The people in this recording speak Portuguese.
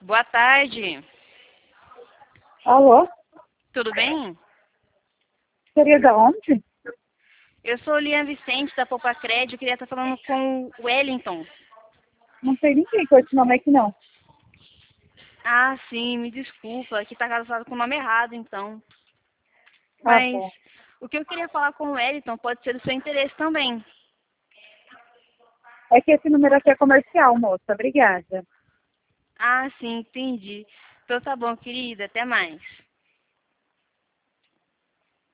Boa tarde. Alô? Tudo bem? Seria da onde? Eu sou Lian Vicente, da Poupa Crédito. Eu queria estar falando com o Wellington. Não sei ninguém com esse nome aqui, não. Ah, sim, me desculpa. Aqui tá casado com o nome errado, então. Ah, Mas bom. o que eu queria falar com o Wellington pode ser do seu interesse também. É que esse número aqui é comercial, moça. Obrigada. Ah, sim, entendi. Então tá bom, querida. Até mais.